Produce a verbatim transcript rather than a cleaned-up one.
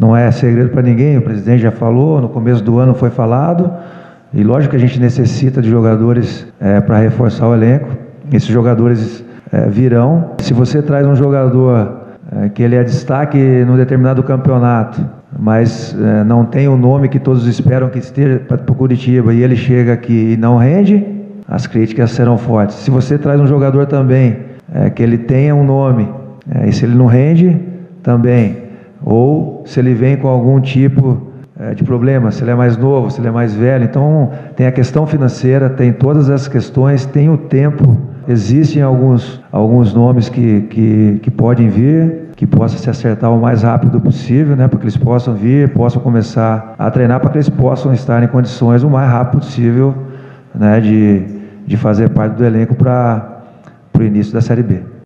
não é segredo para ninguém, o presidente já falou, no começo do ano foi falado, e lógico que a gente necessita de jogadores é, para reforçar o elenco. Esses jogadores é, virão. Se você traz um jogador é, que ele é destaque num determinado campeonato, mas é, não tem o nome que todos esperam que esteja para o Curitiba, e ele chega aqui e não rende, as críticas serão fortes. Se você traz um jogador também é, que ele tenha um nome, é, e se ele não rende, também, ou se ele vem com algum tipo é, de problema, se ele é mais novo, se ele é mais velho. Então tem a questão financeira, tem todas essas questões, tem o tempo. Existem alguns, alguns nomes que, que, que podem vir, que possam se acertar o mais rápido possível, né, para que eles possam vir, possam começar a treinar, para que eles possam estar em condições o mais rápido possível, né, de, de fazer parte do elenco para o início da Série B.